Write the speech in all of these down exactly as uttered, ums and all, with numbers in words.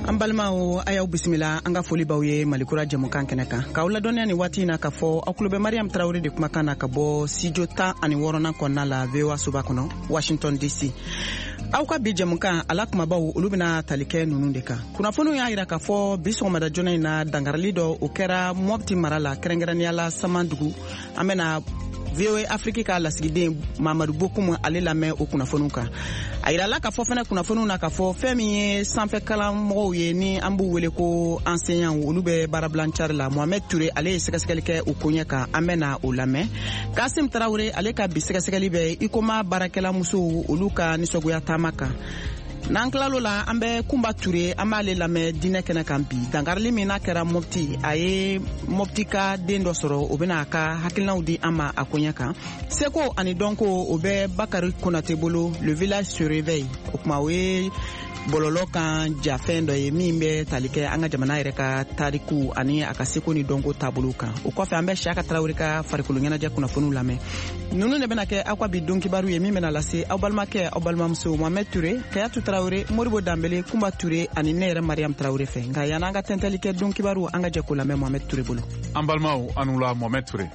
An balmaw ayaw bisimila an ka foli baw ye Malikura jamukan kɛnɛ kan k'aw ladɔnniya ni waati in na ka fɔ aw tulo bɛ Mariam Traoré de kumakan na ka bɔ studio tan ani wɔɔrɔnan kɔnɔna la V O A soba kɔnɔ Washington D C. Aw ka bi jamukan ala kumabaw olu bɛna tali kɛ ninnu de kan. Kunnafoniw y'a jira k'a fɔ bi sɔgɔmada joona in na dangarili dɔ o kɛra Mopti mara la kɛrɛnkɛrɛnnenya la Samandugu. An bɛna V O A Afrique ka lasigiden Mamadu Bokum ale lamɛn o kunnafoniw kan. A yirala k'a fɔ fɛnɛ kunnafoniw na k'a fɔ fɛn min ye sanfɛ kalanmɔgɔw ye ni an b'u wele ko enseignant olu bɛ baarabilancari la Mohamed Touré ale ye sɛgɛsɛgɛli kɛ o ko ɲɛ kan an bɛna o lamɛn. Kasim Traoré ale ka bi sɛgɛsɛgɛli bɛ Ikoma baarakɛla musow olu ka nisɔgoya taama kan. N'an kilalo la an bɛ Kumba Touré an b'ale lamɛn diinɛ kɛnɛ kan bi dangarili min n'a kɛra Mopti a ye Mopti ka den dɔ sɔrɔ o bɛna a ka hakilinaw di an ma a ko ɲɛ kan. Seko ani dɔnko o bɛ Bakari Konate bolo le village se réveille o kuma o ye bɔlɔlɔ kan jafɛn dɔ ye min bɛ tali kɛ an ka jamana yɛrɛ ka tariku ani a ka seko ni dɔnko taabolo kan. O kɔfɛ an bɛ Siyaka Traoré ka farikolo ɲɛnajɛ kunnafoniw lamɛn. Ninnu de bɛna kɛ aw ka bi don kibaru ye min bɛna lase aw balimakɛ aw balimamuso Mohamed Touré, Kayatu Traoré, Moribo Dambele, Kumba Touré ani ne yɛrɛ Mariam Traoré fɛ. Nka yan'an ka tɛntɛli kɛ don kibaru an ka jɛ ko lamɛn Mohamed Touré bolo. An balimaw anu la Mohamed Touré.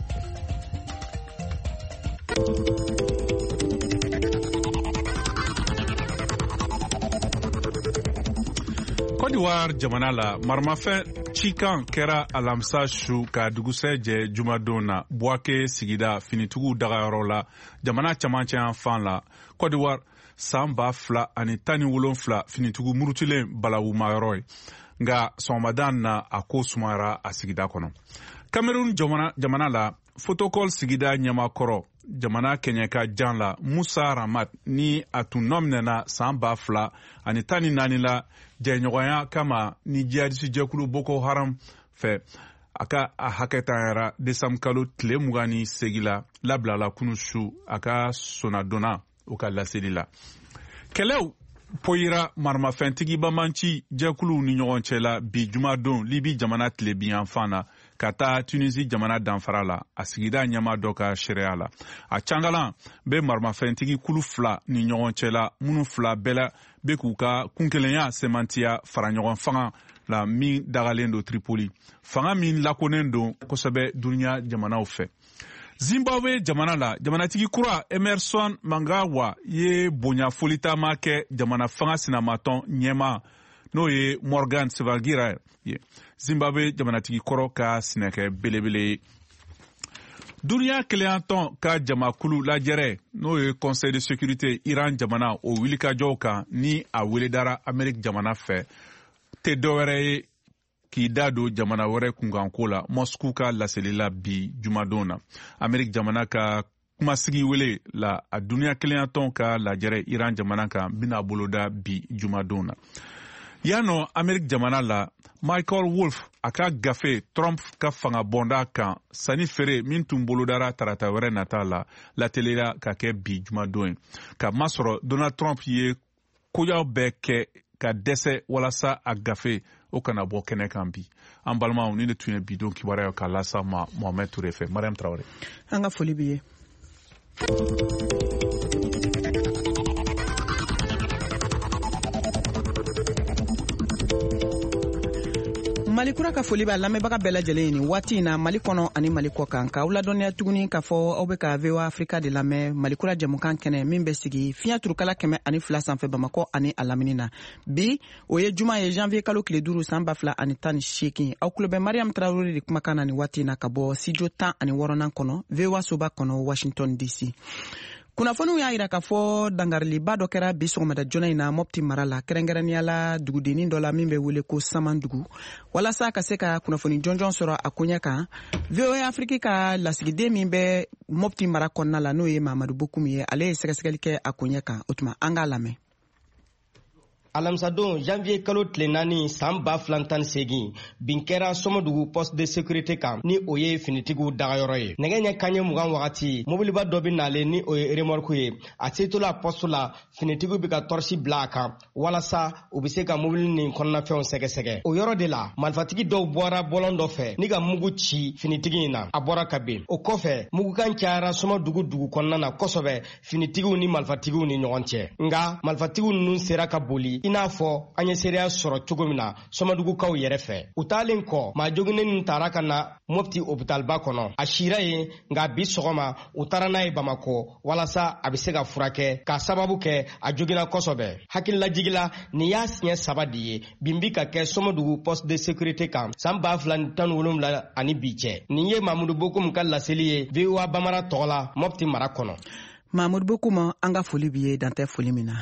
Côte d'Ivoire jamana la maramafɛn cikan kɛra alamisa su ka dugusɛ jɛ jumadon na Buake sigida finitigiw dagayɔrɔ la jamana camancɛ yan fan la Côte d'Ivoire san ba fila ani tan ni wolonfila finitigiw murutilen balawumayɔrɔ ye nka sɔgɔmadan na a ko sumayara a sigida kɔnɔ. Cameroun jamana, jamana la Fotokol sigida ɲɛmakɔrɔ jamana kɛɲɛka jan la Musa Ramat ni a tun nɔminɛna san ba fila ani tan ni naani la jɛɲɔgɔnya kama ni jihadisi jɛkulu Boko Haram fɛ a ka a hakɛtanyara desanbu kalo tile mugan ni segin la labilala kunu su a ka sonadonna o ka laseli la. Kɛlɛw poyira maramafɛntigi bamanci jɛkuluw ni ɲɔgɔn cɛ la bi jumadon Libi jamana tile biyanfan na ka taa Tunisi jamana danfara la a sigida ɲɛma dɔ ka sariya la. A cangalan bɛ maramafɛntigi kulu fila ni ɲɔgɔn cɛ la minnu fila bɛɛ la bɛ k'u ka kunkelenya semantiya fara ɲɔgɔn fanga la min dagalen don Tripoli. Fanga min lakonen don kosɛbɛ dunuya jamanaw fɛ. Zimbabwe jamana la jamanatigi kura Emerson Mnangagwa ye bonya folitama kɛ jamana fanga sinamatɔn ɲɛma n'o ye Morgan Tsvangirai ye. Zimbabwe jamanatigi kɔrɔ ka sinɛkɛ belebele ye. Dunuya keleyantɔn ka jamakulu lajɛrɛ n'o ye Conseil de sécurité Iran jamana o wulikajɔw kan ni a weledara Amérique jamana fɛ tɛ dɔwɛrɛ ye k'i da don jamana wɛrɛ kunkanko la Moscou ka laseli la bi jumadon na. Amérique jamana ka kumasigi wele la a dunuya keleyantɔn ka lajɛrɛ Iran jamana kan bina boloda bi jumadon na. Yano Amérique jamana la Michael Wolff a ka gafe Trump ka fanga bonda kan sani fere min tun bolodara tarata wɛrɛ nata la latelera ka kɛ bi jumadon ye. Ka masɔrɔ Donald Trump ye koyaw bɛɛ kɛ ka dɛsɛ walasa a gafe o kana bɔ kɛnɛ kan bi. An balimaw ni de tun ye bidon kibaruya ka lasa ma Mohamed Touré fɛ. Mariam Traoré. An ka foli b'i ye. Malikura ka foli b'a lamɛnbaga bɛɛ lajɛlen nin waati in na Mali kɔnɔ ani Mali kɔ kan k'aw ladɔnniya tuguni k'a fɔ aw bɛ ka V O A Africa de lamɛn Malikura jamukan kɛnɛ min bɛ sigi fiɲɛ turukala kɛmɛ ani fila sanfɛ Bamakɔ ani a lamini na. Bi o ye juma ye janvier kalo tile duuru san ba fila ani tan ni seegin aw tulo bɛ Mariam Traoré de kumakan na nin waati in na ka bɔ studio tan ani wɔɔrɔnan kɔnɔ V O A soba kɔnɔ Washington D C. Kunnafoniw y'a jira k'a fɔ dangariliba dɔ kɛra bi sɔgɔmada joona in na Mopti mara la kɛrɛnkɛrɛnnenya la dugudennin dɔ la min bɛ wele ko Samandugu walasa ka se ka kunnafoni jɔnjɔn sɔrɔ a ko ɲɛ kan. V O A Afrique ka lasigiden min bɛ Mopti mara kɔnɔna la n'o ye Mamadu Bokum ye ale ye sɛgɛsɛgɛli kɛ a ko ɲɛ kan o tuma an k'a lamɛn. Alamsadon janvier kalo tile naani san ba fila tan ni seegin bin kɛra Somodugu poste de sécurité kan ni o ye finitigiw dagayɔrɔ ye. Nɛgɛ ɲɛ kanɲɛ mugan wagati mobiliba dɔ bɛ nalen ni o ye remorque ye a setɔ la poste la finitigiw bɛ ka tɔrɔsi bila a kan walasa u bɛ se ka mobili ni kɔnɔnafɛnw sɛgɛsɛgɛ. O yɔrɔ de la marifatigi dɔw bɔra bɔlɔn dɔ fɛ ni ka mugu ci finitigi in na a bɔra ka bin. O kɔfɛ mugukan cayara Somodugu dugu kɔnɔna na kosɛbɛ finitigiw ni marifatigiw ni ɲɔgɔn cɛ. Nka marifatigiw ninnu sera ka boli i n'a fɔ an ye seereya sɔrɔ cogo min na Sɔmɔdugukaw yɛrɛ fɛ. U taalen kɔ maa joginen nin taara ka na Mopti hôpitalba kɔnɔ. A sira yen nka bi sɔgɔma u taara n'a ye Bamakɔ walasa a bɛ se ka furakɛ k'a sababu kɛ a joginna kosɛbɛ. Hakililajigila nin y'a siɲɛ saba de ye bin bi ka kɛ Sɔmɔdugu poste de sécurité kan san ba fila ni tan ni wolonwula ani bi cɛ. Nin ye Mamudu Bokum ka laseli ye V O A Bamara tɔgɔ la Mopti mara kɔnɔ. Mamudu Bokum an ka foli b'i ye dan tɛ foli min na.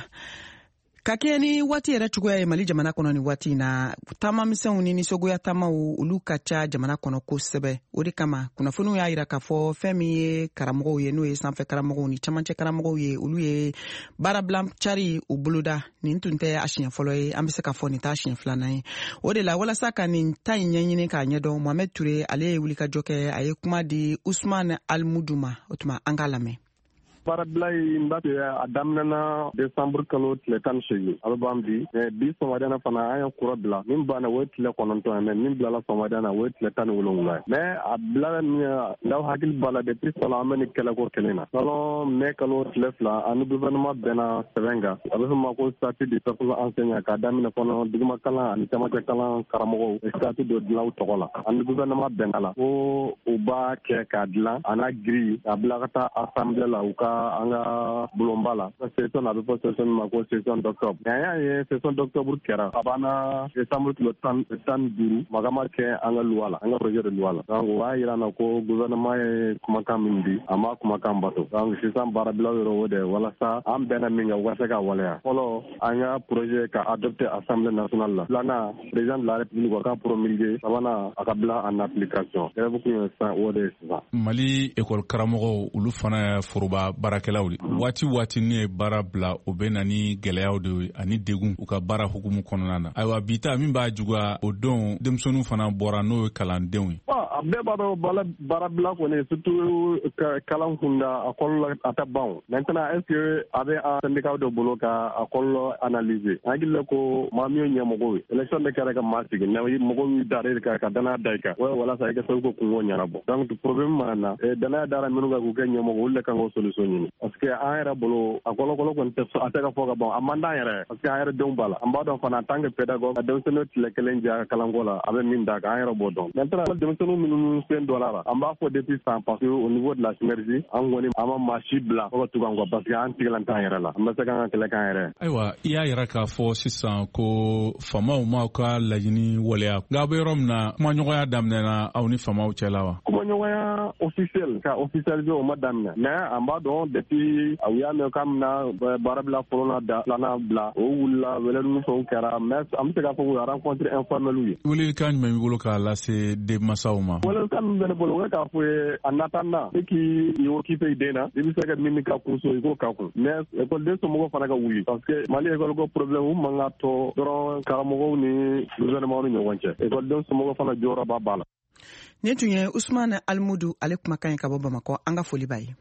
Ka kɛ ni waati yɛrɛ cogoya ye Mali jamana kɔnɔ ni waati na taamamisɛnw ni nisɔngoya taamaw olu ka ca jamana kɔnɔ kosɛbɛ. O de kama kunnafoniw y'a yira k'a fɔ fɛn min ye karamɔgɔw ye n'o ye sanfɛ karamɔgɔw ni camancɛ karamɔgɔw ye olu ye baarabila cari u boloda. Nin tun tɛ a siɲɛ fɔlɔ ye, an bɛ se ka fɔ nin t'a siɲɛ filanan ye. O de la walasa ka nin ta in ɲɛɲini k'a ɲɛdɔn Mohamed Ture ale ye wulikajɔ kɛ a ye kuma di Usman Almudu ma. O tuma an k'a lamɛn. Baarabila in b'a fɛ a daminɛna décembre kalo tile tan ni seegin a bɛ ban bi mais bi sɔgɔmada fana an ye kura bila min banna o ye tile kɔnɔntɔn ye mais min bilala sɔgɔmada na o ye tile tan ni wolonwula ye mais a bilala min ye n'aw hakili b'a la depuis fɔlɔ an bɛ ni kɛlɛko kelen na salon mai kalo tile fila ani gouvernement bɛnna sɛbɛn kan a bɛ fɔ ma ko statut du personnel enseignant k'a daminɛ fɔlɔ duguma kalan ani camancɛ kalan karamɔgɔw statut dɔ dilan u tɔgɔ la ani gouvernement bɛnna la ko u b'a kɛ k'a dilan a n'a grille a bila ka taa assemblée la u ka an ka bulonba la session a bɛ fɔ session ma ko session d'octobre mais an y'a ye session d'octobre kɛra a banna décembre kilo tan tan duuru magama kɛ an ka loi la an ka projet de loi la donc o b'a yira na ko gouvernement ye kumakan min di a ma kumakan bato donc sisan baarabilaw yɔrɔ o de walasa an bɛnna min kan u ka se ka waleya fɔlɔ an ka projet ka adopté assemblée nationale la filanan président de la république o ka promulguer sabanan a ka bila en application grève kun ye sisan o de ye sisan. Mali école karamɔgɔw olu fana ye foroba baarakɛlaw de waati waati n'u ye baara bila o bɛ na ni gɛlɛyaw de ani degun u ka baara hukumu kɔnɔna na. Ayiwa bi ta min b'a juguya o don denmisɛnninw fana bɔra n'o ye kalandenw ye. A bɛɛ b'a dɔn baarabila kɔni surtout kalan kunda a kɔlɔlɔ a tɛ ban o maintenant est ce que a bɛ an syndicat dɔ bolo ka a kɔlɔlɔ analyser an hakili la ko maa min ye ɲɛmɔgɔ ye élection de kɛra ka maa sigi mais mɔgɔw y'u da de kan ka danaya da i kan o ye walasa i ka se ko kungo ɲɛnabɔ donc problème mana na danaya dara minnu kan k'u kɛ ɲɛmɔgɔ olu de kan k'o solution ɲini parce que an yɛrɛ bolo a kɔlɔkɔlɔ kɔni tɛ a tɛ ka fɔ ka ban a man d'an yɛrɛ parce que an yɛrɛ denw b'a la an b'a dɔn fana en tant que pédagogue ka denmisɛnninw tile kelen diya kalanko la a bɛ min d'a kan an yɛrɛ b'o dɔn maintenant denmisɛnninw minnu sen dɔ la an b'a fɔ depuis san parce que au niveau de la synergie an kɔni an ma maa si bila fo ka tugu an kɔ parce que an tigilan t'an yɛrɛ la an bɛ se k'an ka kɛlɛ k'an yɛrɛ. Ayiwa i y'a yira k'a fɔ sisan ko famaw m'aw ka laɲini waleya nka aw bɛ yɔrɔ min na kumaɲɔgɔnya daminɛna aw ni famaw cɛla wa. kumaɲɔgɔnya officiel ka officialiser o ma daminɛ mais an b'a dɔn depuis u y'a mɛn k'an bɛna baarabila fɔlɔ na da filanan bila o wulila wɛlɛdugu fɛnw kɛra mais an bɛ se k'a fɔ k'u ye rencontre informelle ye. welelikan jumɛn b'i bolo k'a lase denmansaw ma. welelikan min bɛ ne bolo o ye k'a fɔ ye a natana e k'i occupé i den na i bɛ se ka min ka kun so i k'o ka kun mais ekɔliden somɔgɔw fana ka wuli parce que mali ekɔli ko problème u man ka tɔ dɔrɔn karamɔgɔw ni gouvernement ni ɲɔgɔn cɛ ekɔliden somɔgɔw fana jɔyɔrɔba b'a la. Nin tun ye Usman Almudu ale kumakan ye ka bɔ Bamakɔ an ka foli b'a ye.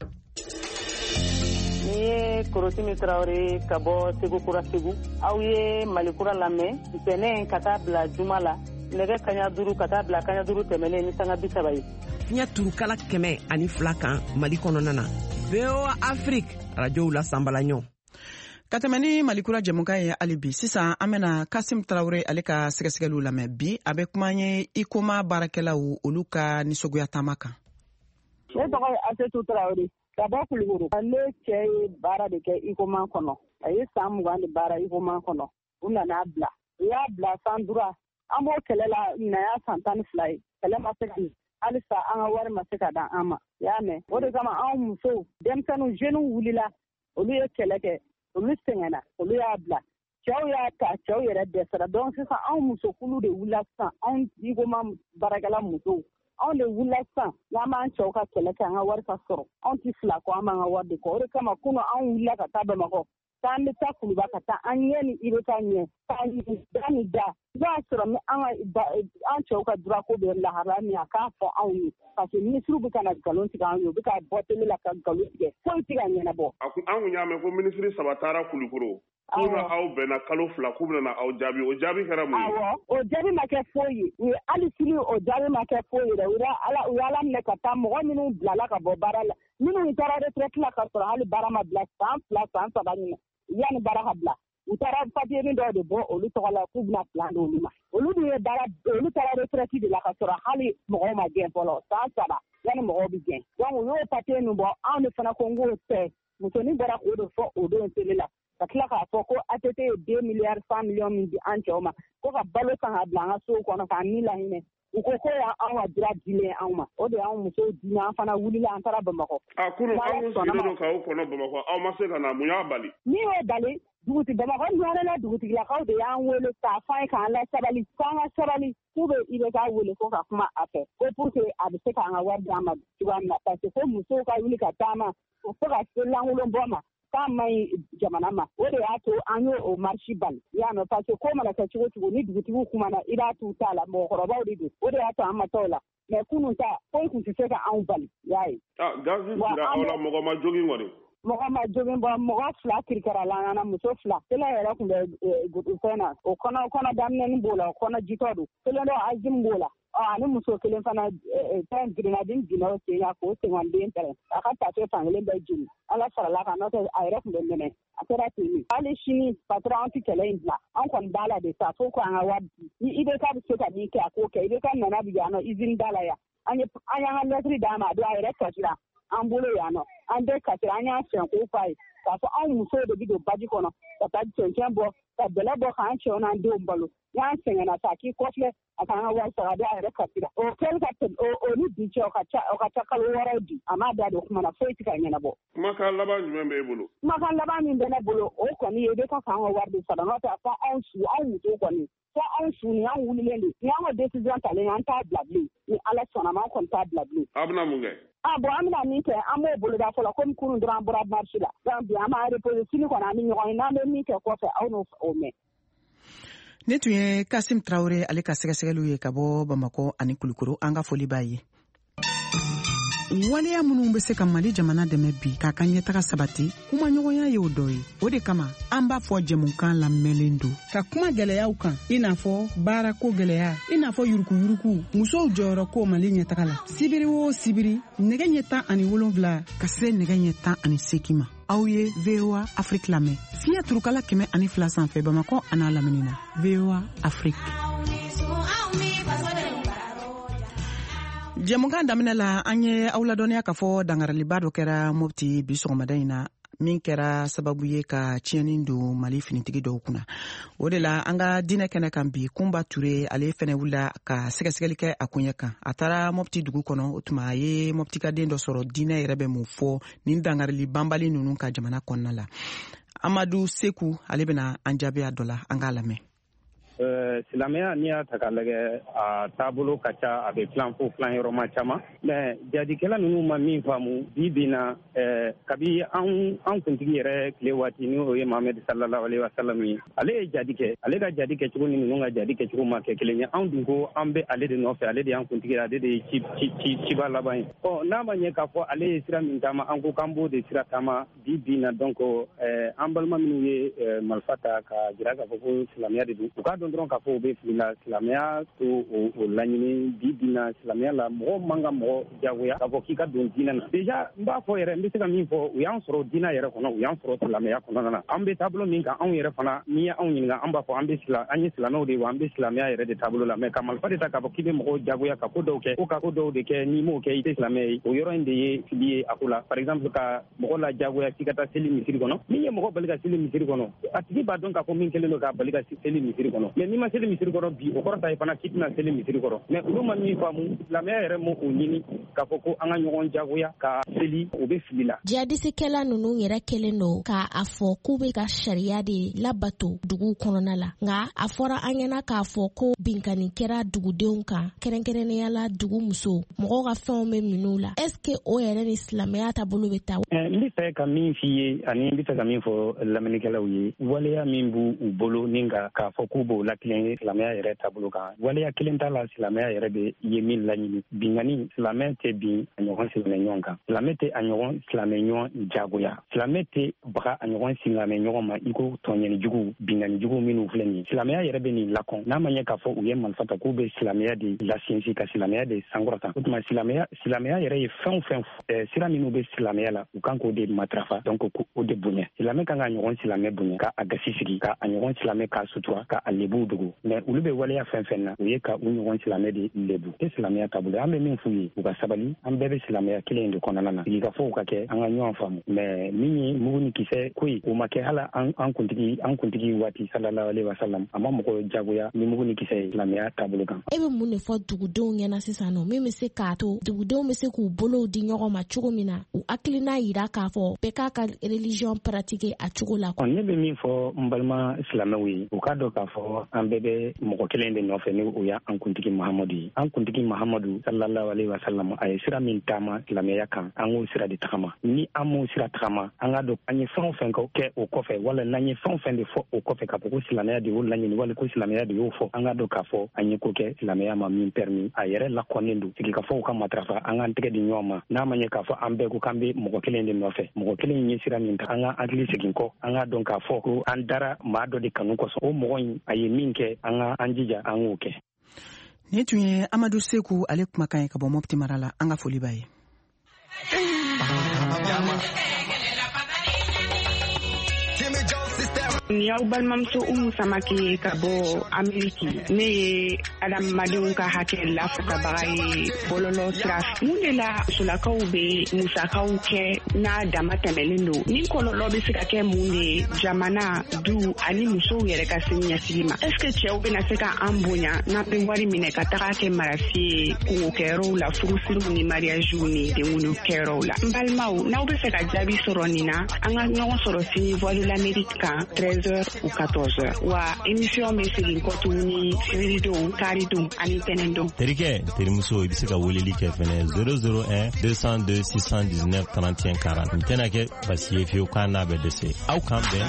Ni ye Korosimi Traoré ka bɔ Segu Kura Segu aw ye Malikura lamɛn ntɛnɛn ka taa bila juma la nɛgɛ kaɲa duuru ka taa bila kaɲa duuru tɛmɛnen ni sanga bi saba ye. Fiɲɛ turukala kɛmɛ ani fila kan Mali kɔnɔna na V O A Afrique radio la sanbalaɲɔ. Ka tɛmɛ ni Malikura jɛmukan ye hali bi sisan an bɛna Kasim Traoré ale ka sɛgɛsɛgɛliw lamɛn bi a bɛ kuma ye ICOMA baarakɛlaw olu ka nisɔngoya taama kan. Ne tɔgɔ ye Asetu Traoré ka bɔ Kulukoro. Ne cɛ ye baara de kɛ ICOMA kɔnɔ a ye san mugan de baara ICOMA kɔnɔ u nana bila u y'a bila san duura an b'o kɛlɛ la na y'a san tan ni fila ye kɛlɛ ma se ka halisa an ka wari ma se ka dan an ma i y'a mɛn o de kama anw musow denmisɛnninw jeunes wulila olu ye kɛlɛ kɛ olu sɛgɛnna olu y'a bila cɛw y'a ta cɛw yɛrɛ dɛsɛra donc sisan anw musokulu de wulila sisan anw ICOMA baarakɛla musow anw de wulila sisan n'an b'an cɛw ka kɛlɛ kɛ an ka wari ka sɔrɔ anw tɛ fila kɔ an b'an ka wari de kɔ o de kama kunun anw wulila ka taa Bamakɔ k'an bɛ taa Kuluba ka taa an ɲɛ ni i bɛ taa ɲɛ k'an da ni da i b'a sɔrɔ ni an ka an cɛw ka durako bɛ lahara min a k'a fɔ anw ye parce que minisiriw bɛ ka na nkalon tigɛ anw ye u bɛ ka bɔ télé la ka nkalon tigɛ foyi tɛ ka ɲɛnabɔ. an kun y'a mɛn ko minisiri saba taara Kulukoro k'u na aw bɛnna kalo fila k'u bɛna aw jaabi o jaabi kɛra mun ye. awɔ o jaabi ma kɛ foyi ye u ye hali sini o jaabi ma kɛ foyi ye dɛ u y'a ala u y'ala minɛ ka taa mɔgɔ minnu bilala ka bɔ baara la minnu taara retraite la ka sɔrɔ hali baara ma bila san fila san saba ɲinɛ yanni baara ka bila u taara papier dɔ de bɔ olu tɔgɔ la k'u bɛna plan d'olu ma olu dun ye baara olu taara retraite de la ka sɔrɔ hali mɔgɔw ma gɛn fɔlɔ san saba yanni mɔgɔw bɛ gɛn donc u y'o papier ninnu bɔ anw de fana ko n k'o tɛ musonin bɔra k'o de fɔ o don tele la ka tila k'a fɔ ko A T T ye deux milliards cent millions min di an cɛw ma ko ka balo kan ka bila an ka sow kɔnɔ k'an ni lahinɛ u ko ko y'anw ka dira dilen anw ma o de y'anw musow di an fana wulila an taara Bamakɔ. a kunu aw sigilen don k'aw kɔnɔ Bamakɔ aw ma se ka na mun y'a bali. min y'o bali dugutigi Bamakɔ ɲɔgɔnna dugutigilakaw de y'an wele k'a fɔ an ye k'an la sabali k'an ka sabali k'u bɛ I B K wele ko ka kuma a fɛ ko pour que a bɛ se k'an ka wari d'an ma cogoya min na parce que ko musow ka wuli ka taama fo ka se lankolon bɔ ma k'a ma ɲi jamana ma o de y'a to an y'o o marche bali i y'a mɛn parce que ko mana kɛ cogo cogo ni dugutigiw kumana i b'a t'u ta la mɔgɔkɔrɔbaw de don o de y'a to an ma t'o la mais kunun ta foyi tun tɛ se ka anw bali i y'a ye. ah gaz sira aw la mɔgɔ ma jogin kɔni. mɔgɔ ma jogin bɔ mɔgɔ fila kirikara la an na muso fila kelen yɛrɛ tun bɛ fɛn na o kɔnɔ kɔnɔ daminɛni b'o la o kɔnɔ jitɔ don kelen dɔ azim b'o la ani muso kelen fana fɛn girinadin jinɛ o sen kan k'o senganden tɛrɛ a ka tafe fankelen bɛɛ jeni ala farala kan n'o tɛ a yɛrɛ tun bɛ mɛnɛ a kɛra ten min hali sini patron an tɛ kɛlɛ in bila an kɔni b'a la de sa fo ko an ka wari di ni I B K bɛ se ka min kɛ a k'o kɛ I B K nana bi yan nɔ usine da la yan an ye an y'an ka lɛtiri d'a ma a don a yɛrɛ kasira an bolo yan nɔ an bɛɛ kasira an y'a sɛn k'o f'a ye k'a fɔ anw musow de bɛ don baji kɔnɔ ka taa cɛncɛn bɔ ka bɛlɛ bɔ k'an cɛw n'an denw balo y'an sɛgɛnna sa k'i kɔfilɛ a k'an ka wari sara a yɛrɛ kasira o kɛli ka tɛmɛ o ni bi cɛ o ka ca o ka ca kalo wɔɔrɔ di a m'a da don kuma na foyi tɛ ka ɲɛnabɔ. kumakan laban jumɛn b'e bolo. kumakan laban min bɛ ne bolo o kɔni ye I B K k'an ka wari de sara n'o tɛ fɔ anw su anw musow kɔni fɔ anw su ni anw wulilen de ni an ka décision talen an t'a bila bilen ni ala sɔnna ma an kɔni t'a bila bilen. a bɛna mun kɛ. ah bon an bɛna min kɛ an b'o boloda fɔlɔ komi kunun dɔrɔn an bɔra marche la donc bi an b'a reposer sini kɔni an ni ɲɔgɔn ye n'an bɛ min kɛ kɔfɛ aw n'o o mɛn. ne tun ye Kasim Traore ale ka sɛgɛsɛgɛliw ye ka bɔ Bamakɔ ani Kulukoro an ka foli b'a ye. waleya minnu bɛ se ka Mali jamana dɛmɛ bi k'a ka ɲɛtaga sabati kuma ɲɔgɔnya ye o dɔ ye o de kama an b'a fɔ jɛmukan lamɛnlen don ka kuma gɛlɛyaw kan i n'a fɔ baarako gɛlɛya i n'a fɔ yuruguyurugu musow jɔyɔrɔ ko Mali ɲɛtaga la sibiri o sibiri nɛgɛ ɲɛ tan ani wolonwula ka se nɛgɛ ɲɛ tan ani seegin ma aw ye V O A Afrique lamɛn fiɲɛ turukala kɛmɛ ani fila sanfɛ Bamakɔ an'a lamini na V O A Afrique. jɛmukan daminɛ la an ye aw ladɔnniya k'a fɔ dangaraliba dɔ kɛra Mopti bi sɔgɔmada in na min kɛra sababu ye ka tiɲɛni don Mali finitigi dɔw kunna o de la an ka diinɛ kɛnɛ kan bi Kunba Ture ale fɛnɛ wulila ka sɛgɛsɛgɛli kɛ a kuɲɛ kan a taara Mopti dugu kɔnɔ o tuma a ye Moptikaden dɔ sɔrɔ diinɛ yɛrɛ bɛ mun fɔ nin dangarili banbali ninnu ka jamana kɔnɔna la Amadu Seku ale bɛna an jaabiya dɔ la an k'a lamɛn. silamɛya n'i y'a ta k'a lajɛ a taabolo ka ca a bɛ filan fo filan yɔrɔma caman mɛ jadikɛla ninnu ma min faamu bi bi na kabi an an kuntigi yɛrɛ tile waati ni o ye Mahamadu sallallahu alaihi wa sallam ye ale ye jadi kɛ ale ka jadi kɛcogo ni ninnu ka jadi kɛcogo ma kɛ kelen ye anw dun ko an bɛ ale de nɔfɛ ale de y'an kuntigi ale de ye ci ci ci ciba laban ye ɔ n'a ma ɲɛ k'a fɔ ale ye sira min taama an ko k'an b'o de sira taama bi bi na donc an balima minnu ye marifa ta ka jira k'a fɔ ko silamɛya de don u k'a dɔn dɔrɔn k'a fɔ o bɛ fili la silamɛya to o laɲini bi bi na silamɛya la mɔgɔ man ka mɔgɔ jagoya k'a fɔ k'i ka don diinɛ na déjà n b'a fɔ yɛrɛ n bɛ se ka min fɔ u y'an sɔrɔ diinɛ yɛrɛ kɔnɔ u y'an sɔrɔ silamɛya kɔnɔna na an bɛ taabolo min kan anw yɛrɛ fana n'i ye anw ɲininka an b'a fɔ an bɛ sila an ye silamɛw de ye wa an bɛ silamɛya yɛrɛ de taabolo la mais ka marifa de ta k'a fɔ k'i bɛ mɔgɔw jagoya ka ko dɔw kɛ ko ka ko dɔw de kɛ n'i m'o kɛ i tɛ silamɛ ye o yɔrɔ in de ye fili ye a ko la par exemple ka mɔgɔ la jagoya k'i ka taa seli misiri kɔnɔ min ye mɔgɔ bali ka seli misiri kɔnɔ a tigi b'a dɔn k'a fɔ min kɛlen don k'a bali ka seli misiri kɔnɔ mais n'i ma seli misiri kɔrɔ bi o kɔrɔ ta ye fana k'i tɛna seli misiri kɔrɔ mais olu ma min faamu silamɛya yɛrɛ m'o ɲini k'a fɔ ko an ka ɲɔgɔn jagoya ka seli o bɛ fili la. jihadisikɛla ninnu yɛrɛ kɛlen don k'a fɔ k'u bɛ ka sariya de labato dugu kɔnɔna la nka a fɔra an ɲɛna k'a fɔ ko binkani kɛra dugudenw kan kɛrɛnkɛrɛnnenya la dugu musow mɔgɔw ka fɛnw bɛ minnu la est ce que o yɛrɛ ni silamɛya taabolo bɛ taa. n bɛ fɛ ka min f'i ye ani n bɛ fɛ ka min fɔ lamɛnnikɛlaw ye waleya min b'u u bolo ni ka k'a fɔ k'u b'o o la kelen silamɛya yɛrɛ taabolo kan waleya kelen t'a la silamɛya yɛrɛ bɛ ye min laɲini bingani silamɛ tɛ bin a ɲɔgɔn silamɛ ɲɔgɔn kan silamɛ tɛ a ɲɔgɔn silamɛ ɲɔgɔn jagoya silamɛ tɛ baga a ɲɔgɔn silamɛ ɲɔgɔn ma i ko tɔɲɛnijugu binganijugu minnu filɛ nin silamɛya yɛrɛ bɛ nin lakɔn n'a ma ɲɛ k'a fɔ u ye marifa ta k'u bɛ silamɛya de lasinsin ka silamɛya de sankɔrɔta o tuma silamɛya silamɛya yɛrɛ ye fɛn o fɛn eh, sira minnu bɛ silamɛya la u kan k'o de matarafa donc k'o de bonya silamɛ kan ka ɲɔgɔn silamɛ bonya ka a gasi sigi ka a ɲɔgɔn silamɛ k'a sutura ka a lebuw dogo mais olu bɛ waleya fɛn fɛn na o ye ka u ɲɔgɔn silamɛ de lebu tɛ silamɛya taabolo an bɛ min f'u ye u ka sabali an bɛɛ bɛ silamɛya kelen de kɔnɔna na sigi ka fɔ u ka kɛ an ka ɲɔgɔn faamu mais min ye mugu ni kisɛ ko ye o ma kɛ hala an an kuntigi an kuntigi waati sallallahu alaihi wasallam a ma mɔgɔ jagoya ni mugu ni kisɛ ye silamɛya taabolo kan e bɛ mun de fɔ dugudenw ɲɛna sisan nɔ min bɛ se k'a to dugudenw bɛ se k'u bolow di ɲɔgɔn ma cogo min na u hakilina yira k'a fɔ bɛɛ k'a ka religion pratiquer a cogo la ne bɛ min fɔ n balima silamɛw ye u k'a dɔn k'a fɔ an bɛɛ bɛ mɔgɔ kelen de nɔfɛ ni o y'an kuntigi mahamadu ye an kuntigi mahamadu sallallahu alaihi wasallam a ye sira min taama silamɛya kan an k'o sira de tagama ni an m'o sira tagama an k'a dɔn an ye fɛn o fɛn kɛ o kɔfɛ wala n'an ye fɛn o fɛn de fɔ o kɔfɛ k'a fɔ ko silamɛya de y'o laɲini wala ko silamɛya de y'o fɔ an k'a dɔn k'a fɔ an ye ko kɛ silamɛya ma min permis a yɛrɛ lakɔnnen don sigi ka fɔ u ka matarafa an k'an tɛgɛ di ɲɔgɔn ma n'a ma ɲɛ k'a fɔ an bɛɛ ko k'an bɛ mɔgɔ kelen de nɔfɛ mɔgɔ kelen ye sira min ta an ka hakili segin kɔ an k'a dɔn k'a fɔ ko an dara maa dɔ de kanu kɔsɔn o mɔgɔ in a ye min kɛ an ka an jija an k'o kɛ nin tun ye Amadu Seku ale kumakan ye ka bɔ Mopti mara la an ka foli b'a ye Ni y'aw balimamuso Umu Samake ka bɔ Ameriki ne ye adamadenw ka hakɛ lafatabaga ye bɔlɔlɔ sira fɛ mun de la musolakaw bɛ musakaw kɛ n'a dama tɛmɛlen don ni kɔlɔlɔ bɛ se ka kɛ mun de jamana du ani musow yɛrɛ ka siniɲɛsigi ma est-ce que cɛw bɛna se ka an bonya n'an bɛ wari minɛ ka taga kɛ marasi ye kungokɛyɔrɔw la furusiriw ni mariagew ni denwolokɛyɔrɔw la n balimaw n'aw bɛ fɛ ka jaabi sɔrɔ nin na an ka ɲɔgɔn sɔrɔ sini Voix de l'Amérique kan treize heures ou quatorze heures wa émission bɛ segin kɔ tuguni sibiridenw karidenw ani tɛnɛndenw terikɛ terimuso i bɛ se ka weleli kɛ fɛnɛ zéro zéro un deux cent deux six cent dix-neuf trente et un quarante nin tɛna kɛ basi ye fiyewu k'an n'a bɛ dɛsɛ aw kan bɛn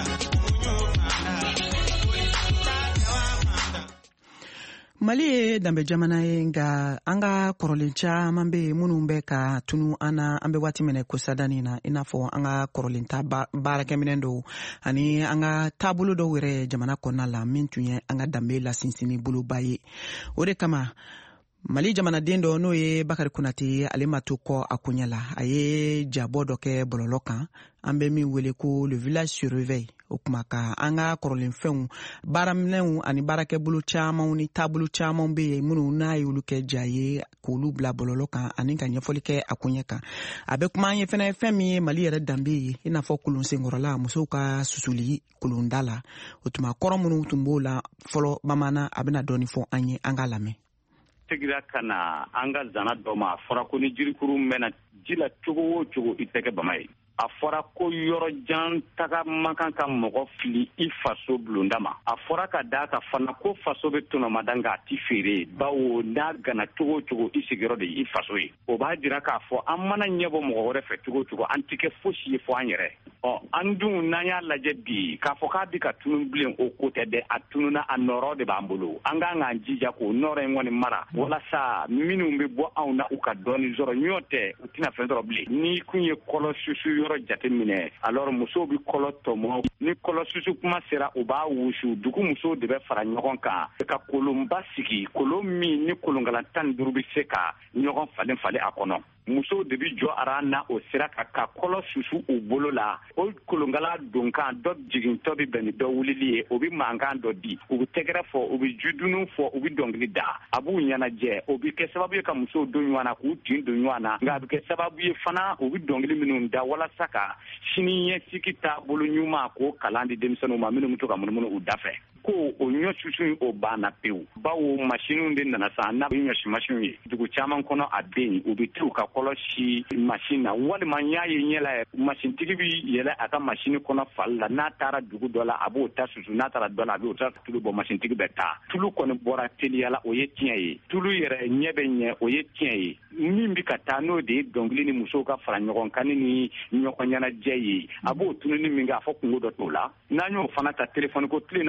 Mali ye danbe jamana ye nga an ka kɔrɔlen caman bɛ yen minnu bɛ ka tunu an na an bɛ waati minɛ ko sadani na i n'a fɔ an ka kɔrɔlen ta baarakɛminɛ dɔw ani an ka taabolo dɔw yɛrɛ jamana kɔnɔna la min tun ye an ka danbe lasinsinni boloba ye o de kama Mali jamanaden dɔ n'o ye Bakari Konate ale ma to kɔ a koɲɛ la a ye jabɔ dɔ kɛ bɔlɔlɔ kan an bɛ min wele ko le village surveille o kuma ka an ka kɔrɔlenfɛnw baaraminɛnw ani baarakɛbolo camanw ni taabolo camanw bɛ yen minnu n'a ye olu kɛ ja ye k'olu bila bɔlɔlɔ kan ani ka ɲɛfɔli kɛ a koɲɛ kan a bɛ kuma an ye fɛnɛ fɛn min ye Mali yɛrɛ danbe ye i n'a fɔ kolon senkɔrɔla musow ka susuli kolonda la o tuma kɔrɔ minnu tun b'o la fɔlɔ bamanan a bɛna dɔɔni fɔ an ye an ka lamɛn segira ka na an ka zana dɔ ma a fɔra ko ni jirikuru mɛnna ji la cogo o cogo i tɛ kɛ bama ye a fɔra ko yɔrɔ jan taga man kan ka mɔgɔ fili i faso bulonda ma a fɔra ka da ka fana ko faso bɛ tɔnɔmada nka a ti feere bawo n'a gana cogo o cogo i sigiyɔrɔ de i faso ye o b'a jira k'a fɔ an mana ɲɛbɔ mɔgɔ wɛrɛ fɛ cogo o cogo an ti kɛ fosi ye fɔ an yɛrɛ ɔ an dun n'an y'a lajɛ bi k'a fɔ k'a bɛ ka tunu bilen o ko tɛ dɛ a tununa a nɔrɔ de b'an bolo an k'an k'an jija k'o nɔrɔ in kɔni mara walasa minnu bɛ bɔ anw na u ka dɔɔni sɔrɔ ɲɔ tɛ u tɛna fɛn sɔrɔ bilen ni kun ye kɔlɔ susu yɔrɔ jate minɛ alors musow bɛ kɔlɔ tɔmɔ ni kɔlɔ susu kuma sera u b'a wusu dugu musow de bɛ fara ɲɔgɔn kan ka kolonba sigi kolon min ni kolonkala tan ni duuru bɛ se ka ɲɔgɔn falen falen a kɔnɔ musow de bi jɔ ara na o sira ka ka kɔlɔ susu u bolo la o kolonkala donkan dɔ jigintɔ bɛ bɛn ni dɔ wulili ye o bɛ mankan dɔ di u bɛ tɛgɛrɛ fɔ u bɛ judunu fɔ u bɛ dɔnkili da a b'u ɲɛnajɛ o bɛ kɛ sababu ye ka musow don ɲɔgɔn na k'u tin don ɲɔgɔn na nka a bɛ kɛ sababu ye fana u bɛ dɔnkili minnu da walasa ka sini ɲɛsigi taabolo ɲuman k'o kalan di denmisɛnninw ma minnu bɛ to ka munumunu u da fɛ ko o ɲɔ susu in o banna pewu bawo masiniw de nana sa n'a bɛ ɲɔsi masiniw ye dugu caman kɔnɔ a bɛ yen u bɛ t'u ka kɔlɔsi masini na walima n y'a ye ɲɛ la masintigi bɛ yɛlɛ a ka masini kɔnɔ fali la n'a taara dugu dɔ la a b'o ta susu n'a taara dɔ la a b'o ta tulu bɔ masintigi bɛ taa tulu kɔni bɔra teliya la o ye tiɲɛ ye tulu yɛrɛ ɲɛ bɛ ɲɛ o ye tiɲɛ ye min bɛ ka taa n'o de ye dɔnkili ni musow ka fara ɲɔgɔn kan ni ɲɔgɔn ɲɛnajɛ ye a b'o tununi min kɛ a fɔ kungo dɔ t'o la n'an y'o fana ta telefɔni ko tile na bi anw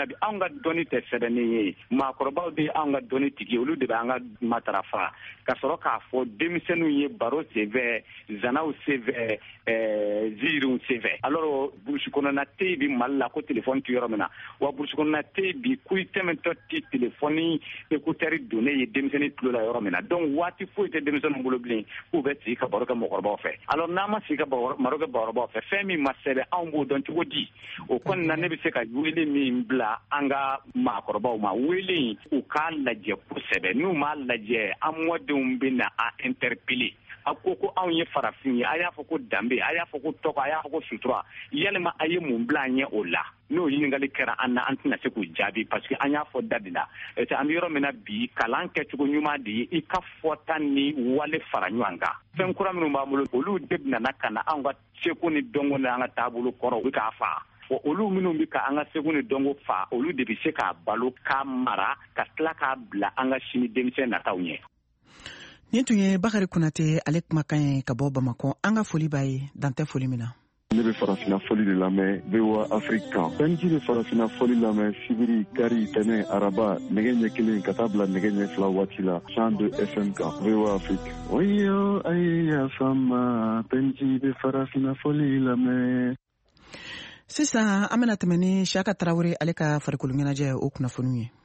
ka dɔnni tɛ sɛbɛnnen ye maakɔrɔbaw de an ka dɔnni tigi olu de bɛ an ka matarafa ka sɔrɔ k'a fɔ denmisɛnninw ye baro senfɛ zanaw senfɛ ziiriw senfɛ alors burusi kɔnɔna tɛ bi Mali la ko téléphone tɛ yɔrɔ min na wa burusi kɔnɔna tɛ bi ko i tɛmɛtɔ tɛ téléphone écouteur donnen ye denmisɛnnin tulo la yɔrɔ min na donc waati foyi tɛ denmisɛnninw bolo bilen k'u bɛ sigi ka baro kɛ mɔgɔkɔrɔbaw fɛ alors n'an ma sigi ka baro kɛ mɔgɔkɔrɔbaw fɛ fɛn min ma sɛbɛn anw b'o dɔn cogo di o kɔni na ne bɛ se ka wele min bila an ka maakɔrɔbaw ma wele u k'a lajɛ kosɛbɛ n'u m'a lajɛ an mɔdenw bɛ na a interpeller a ko ko anw ye farafin ye a y'a fɔ ko danbe a y'a fɔ ko tɔgɔ a y'a fɔ ko sutura yalima a ye mun bila an ɲɛ o la n'o ɲininkali kɛra an na an tɛna se k'u jaabi parce que an y'a fɔ da de la et an bɛ yɔrɔ min na bi kalan kɛcogo ɲuman de ye i ka fɔta ni wale fara ɲɔgɔn kan fɛn kura minnu b'an bolo olu de nana ka na an ka seko ni dɔnko ni an ka taabolo kɔrɔ u bɛ k'a fa olu minnu bɛ ka an ka seko ni dɔnko fa olu de bɛ se k'a balo k'a mara ka tila k'a bila an ka sini denmisɛn nataw ɲɛ. Nin tun ye Bakari Konate ale kumakan ye ka bɔ Bamakɔ an ka foli b'a ye dan tɛ foli min na. Ne bɛ farafina foli de lamɛn V O A Afrique kan. Fɛnji bɛ farafina foli lamɛn sibiri kari tɛnɛ araba nɛgɛ ɲɛ kelen ka taa bila nɛgɛ ɲɛ fila waati la cent deux F M kan V O A Afrique. Oyo aye yafama fɛnji bɛ farafina foli lamɛn. Sisan an bɛna tɛmɛ ni Siyaka Tarawele ale ka farikolo ɲɛnajɛ o kunnafoniw ye.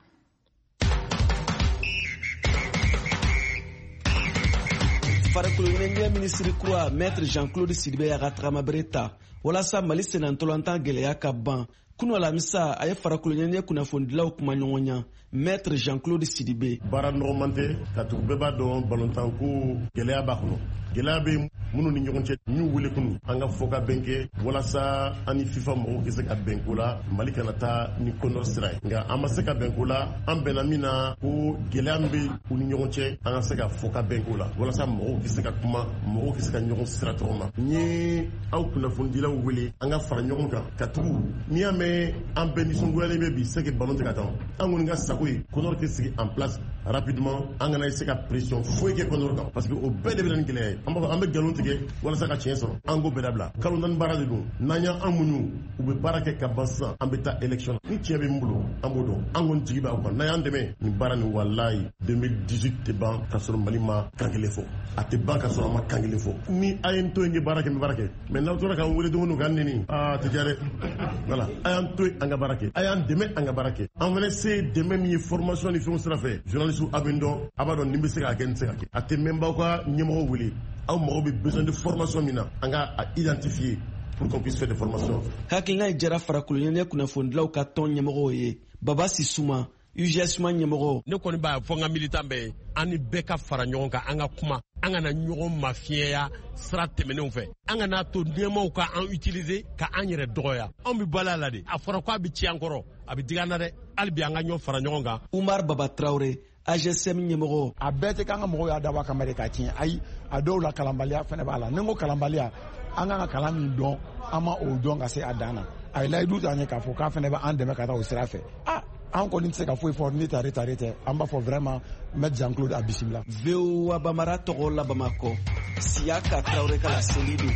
farikolo ɲɛnajɛ minisiri kura maître Jean-Claude Sidibe y'a ka tagamabere ta walasa Mali senantɔlantan gɛlɛya ka ban kunu alamisa a ye farikolo ɲɛnajɛ kunnafonidilaw kuma ɲɔgɔn ɲa maître Jean-Claude Sidibe. Baara nɔgɔman tɛ ka tugu bɛɛ b'a dɔn balontan ko gɛlɛya b'a kɔnɔ gɛlɛya bɛ minnu ni ɲɔgɔn cɛ min wele kunu an ka fɔ ka bɛn kɛ walasa an ni FIFA mɔgɔw kɛ se ka bɛn ko la Mali kana taa ni kɔnɔr sira ye nka an ma se ka bɛn ko la an bɛnna min na ko gɛlɛya min bɛ u ni ɲɔgɔn cɛ an ka se ka fɔ ka bɛn ko la walasa mɔgɔw kɛ se ka kuma mɔgɔw kɛ se ka ɲɔgɔn sira tɔgɔ ma n ye aw kunnafonidilaw wele an ka fara ɲɔgɔn kan ka tugu n'i y'a mɛn an bɛɛ nisɔngoyalen bɛ bi c'est que ballon tɛ ka taa an kɔni ka sago ye kɔnɔr tɛ sigi en place rapidement an kana se ka pression foyi kɛ kɔnɔr kan parce que o bɛɛ de bɛ na ni gɛlɛya ye an b'a fɔ an bɛ nkalon tigɛ walasa ka tiɲɛ sɔrɔ an k'o bɛɛ dabila kalo naani baara de don n'an y'an muɲu u bɛ baara kɛ ka ban sisan an bɛ taa élection ni tiɲɛ bɛ min bolo an b'o dɔn an kɔni jigi b'aw kan n'an y'an dɛmɛ nin baara nin walayi deux mille dix-huit tɛ ban ka sɔrɔ Mali ma kan kelen fɔ a tɛ ban ka sɔrɔ a ma kan kelen fɔ ni a ye n to yen n ye baara kɛ n bɛ baara kɛ mɛ n'aw tora k'an wele dumuni k'an nɛni aa tɛ diya dɛ voilà a y'an to yen an ka baara kɛ a y'an dɛmɛ an ka baara kɛ an fana se dɛmɛ min ye formation ni fɛnw sira fɛ journaliste a bɛ n dɔn a b'a dɔn nin bɛ se k'a kɛ nin tɛ se ka kɛ a tɛ mɛn b'aw ka ɲɛmɔgɔw wele aw mago bɛ besoin de formation min na an ka identifier pour qu'on puisse faire des formations. Hakilina jara farikolo ɲɛnajɛ kunnafonidilaw ka tɔn ɲɛmɔgɔw ye Baba Sisuma U G S ɲɛmɔgɔ. Ne kɔni b'a fɔ n ka militant bɛɛ an ni bɛɛ ka fara ɲɔgɔn kan an ka kuma an kana ɲɔgɔn mafiɲɛya sira tɛmɛnenw fɛ an kana to nɛɛmaw ka an utiliser ka an yɛrɛ dɔgɔya anw bɛ bala la de a fɔra ko a bɛ ci an kɔrɔ a bɛ digi an na dɛ hali bi an ka ɲɔgɔn fara ɲɔgɔn kan. Umar Baba Traoré A G S M ɲɛmɔgɔ. A bɛɛ tɛ k'an ka mɔgɔw y'a dabɔ a kama de k'a tiɲɛ ayi a dɔw la kalanbaliya fana b'a la ni n ko kalanbaliya an kan ka kalan min dɔn an ma o dɔn ka se a dan na a ye layidu ta an ye k'a fɔ k'a fana bɛ an dɛmɛ ka taa o sira fɛ ah an kɔni tɛ se ka foyi fɔ ni tare tare tɛ an b'a fɔ vraiment maître Jean-Claude a bisimila. V O A Bamara tɔgɔ la Bamakɔ Siyaka Tarawele ka laseli don.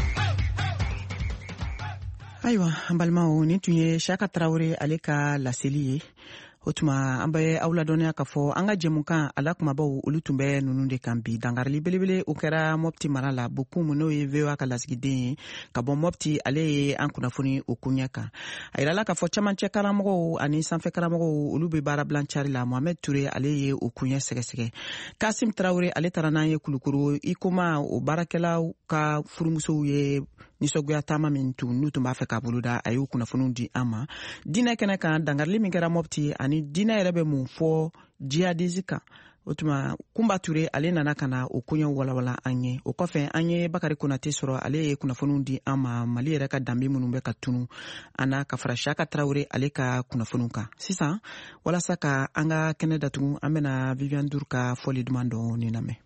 Ayiwa an balimaw nin tun ye Siyaka Tarawele ale ka laseli ye o tuma an bɛ aw ladɔnniya k'a fɔ an ka jɛmukan ala kumabaw olu tun bɛ ninnu de kan bi dangarili belebele o kɛra Mopti mara la Bokum n'o ye V O A ka lasigiden ye ka bɔ Mopti ale ye an kunnafoni o ko ɲɛ kan a yirala k'a fɔ camancɛ karamɔgɔw ani sanfɛ karamɔgɔw olu bɛ baara bilancari la Mohamed Toure ale ye o ko ɲɛ sɛgɛsɛgɛ Kasim Tarawele ale taara n'an ye Kulukoro i koma o baarakɛlaw ka furumusow ye nisɔgoya taama min tun n'u tun b'a fɛ k'a boloda a y'o kunnafoniw di an ma diinɛ kɛnɛ kan dangarili min kɛra Mopti ani diinɛ yɛrɛ bɛ mun fɔ jihadisi kan o tuma Kumba Ture ale nana ka na o koɲɛw walawala an ye o kɔfɛ an ye Bakari Konate sɔrɔ ale ye kunnafoniw di an ma Mali yɛrɛ ka danbe minnu bɛ ka tunu an na ka fara Siyaka Tarawele ale ka kunnafoniw kan sisan walasa ka an ka kɛnɛ datugu an bɛna Viviane Dur ka fɔli duman dɔɔni lamɛn.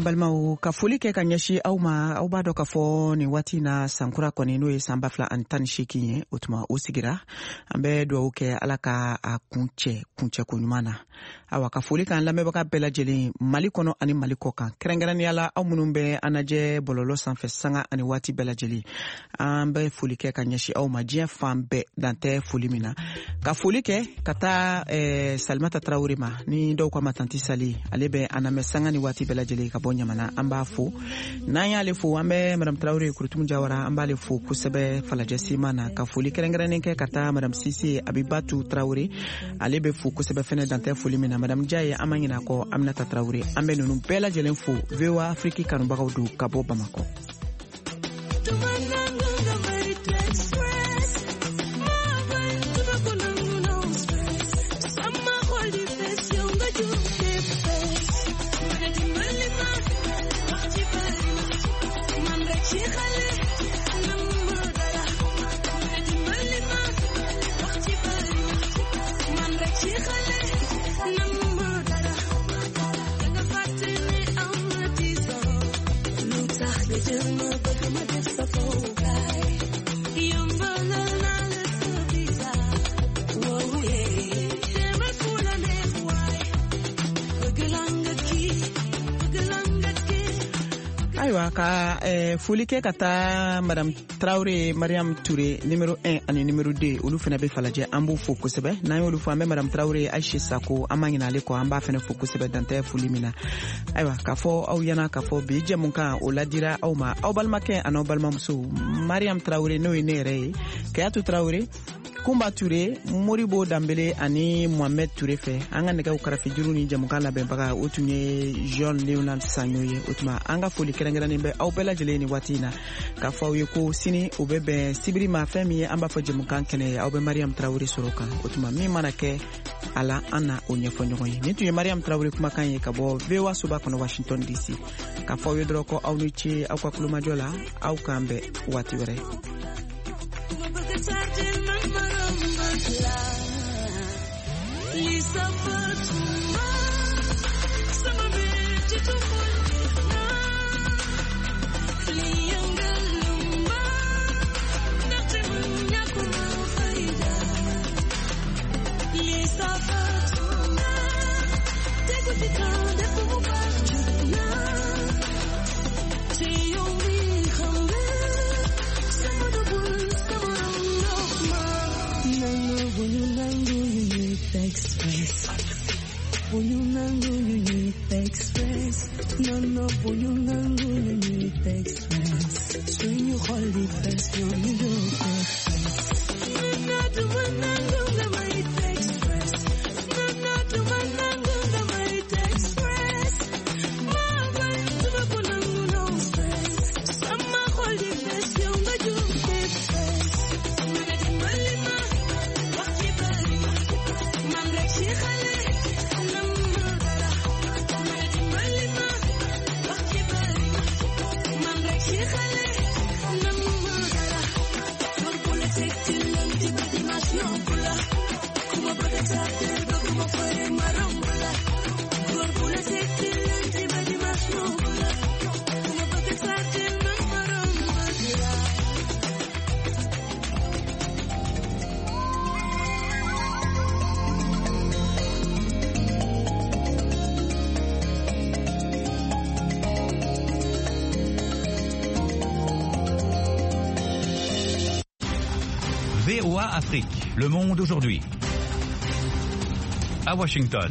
balimaw ka foli kɛ ka ɲɛsi aw ma aw b'a dɔn k'a fɔ nin waati na sankura kɔni n'o ye san ba fila ani tan ni seegin ye o tuma o sigira an bɛ dugawu kɛ ala ka a kuncɛ kuncɛko ɲuman na awa ka foli k'an lamɛnbaga bɛɛ lajɛlen mali kɔnɔ ani mali kɔ kan kɛrɛnkɛrɛnnenya la aw minnu bɛ an lajɛ bɔlɔlɔ sanfɛ sanga ani waati bɛɛ lajɛlen an bɛ foli kɛ ka ɲɛsi aw ma diɲɛ fan bɛɛ dantɛ foli min na ka foli kɛ ka taa eh, Salimata Traoré ma ni dɔw ka ma tanti Sali ale bɛ an lamɛn sanga ni waati bɛɛ lajɛlen ka bɔ ɲamana an b'a fo n'an y'ale fo an bɛ madame Traoré Kurutumu Jawara an b'ale fo kosɛbɛ falajɛ sima na ka foli kɛrɛnkɛrɛnnen kɛ ka taa madame Sise Abibatu Traoré ale bɛ fo kosɛbɛ fɛnɛ dantɛ foli min na madame Jaye an ma ɲinɛ kɔ Aminata Traoré an bɛ ninnu bɛɛ lajɛlen fo V O A Afrique kanubagaw don ka bɔ Bamakɔ. Ka eh, foli kɛ ka taa madame Traoré Mariam Touré numéro un ani numéro deux olu fana bɛ falajɛ an b'u fo kosɛbɛ n'an y'olu fo an bɛ madame Traoré Aïcha Sako an ma ɲinɛ ale kɔ an b'a fana fo kosɛbɛ dantɛ foli min na ayiwa k'a fɔ aw ɲɛna k'a fɔ bi jɛmukan o ladira aw ma aw balimakɛ ani aw balimamuso Mariam Traoré n'o ye ne yɛrɛ ye Kayatu Traoré Kumba Touré, Moribo Dambele ani Mohamed Touré fɛ an ka nɛgɛw karafe juru ni jamukan labɛnbaga o tun ye Jean Leonard Sanyo ye o tuma an ka foli kɛrɛnkɛrɛnnen bɛ aw bɛɛ lajɛlen ni waati in na k'a fɔ aw ye ko sini o bɛ bɛn sibiri ma fɛn min ye an b'a fɔ jamukan kɛnɛ ye aw bɛ Mariam Traoré sɔrɔ kan o tuma min mana kɛ a la an na o ɲɛfɔ ɲɔgɔn ye nin tun ye Mariam Traoré kumakan ye ka bɔ V O A soba kɔnɔ Washington D C k'a fɔ aw ye dɔrɔn ko aw ni ce aw ka kulomajɔ la aw k'an bɛn waati wɛrɛ. Express. Buyunangu Unique Express. No, no, Buyunangu Unique Express. Swing you hold it fast, no, you do Express. No, no, do Manangu Unique Express. No, no, do Manangu Unique Express. Mama, do the Bunangu no stress. Sama hold it fast, you do Express. V O A Afrique, le monde aujourd'hui. À Washington.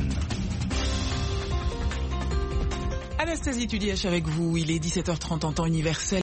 Anastasie Tudièche avec vous, il est dix-sept heures trente en temps universel.